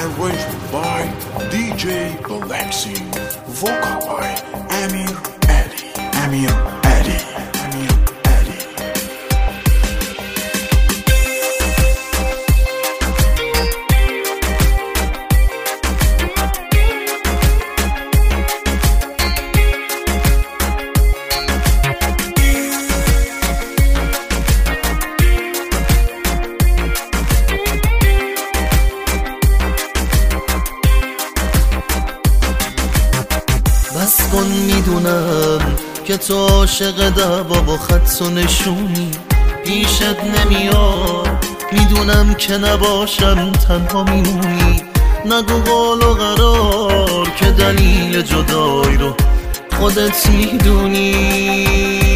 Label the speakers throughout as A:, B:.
A: Arranged by DJ Galaxy. Vocal by Amir Ali. Amir Ali. Amir Ali.
B: بس کن میدونم که تو عاشق دعوا و خط و نشونی پیشت نمیاد، میدونم که نباشم تنها میمونی. نگو قول و قرار که دلیل جدایی رو خودت میدونی.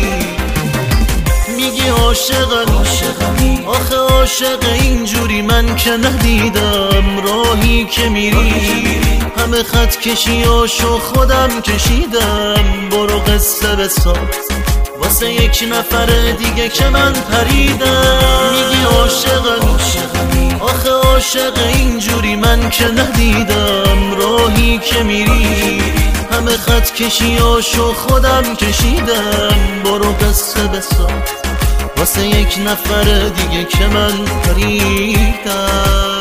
B: میگی عاشقمی، آخه عاشق اینجوری من که ندیدم. راهی که میری همه خط کشیاشو خودم کشیدم. برو قصه بساز واسه یک نفر دیگه که من پریدم. میگی عاشقمی، آخه عاشق اینجوری من که ندیدم. راهی که میری همه خط کشیاشو خودم کشیدم. برو قصه بساز واسه یک نفر دیگه که من پریدم.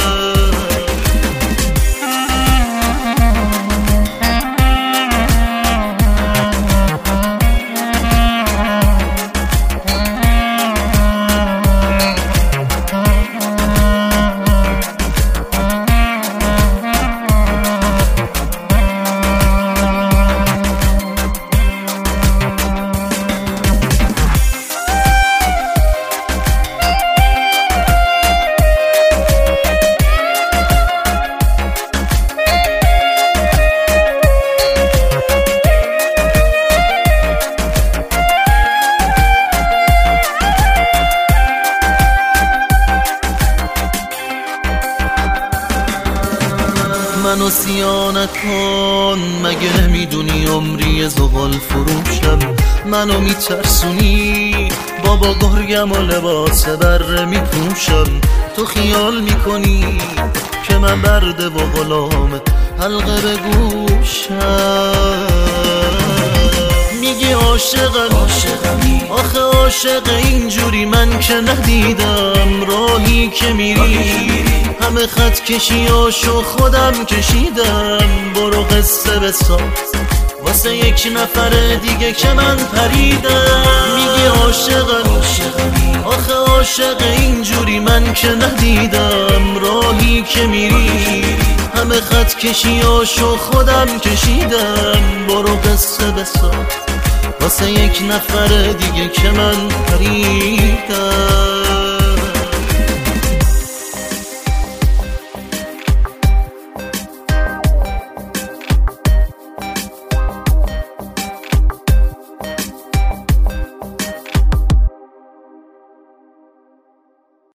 B: منو سیا نکن، مگه نمیدونی عمری زغال فروشم. منو میترسونی، بابا گرگم و لباس بره میپوشم. تو خیال میکنی که من برده و غلامت حلقه به گوشم. میگی عاشقمی، آخه عاشق اینجوری من که ندیدم. راهی که میری همه خط کشیاشو خودم کشیدم. برو قصه بساز واسه یک نفر دیگه که من پریدم. میگی عاشقمی، آخه عاشق اینجوری من که ندیدم. راهی که میری همه خط کشیاشو خودم کشیدم. برو قصه بساز واسه یک نفر دیگه که من پریدم.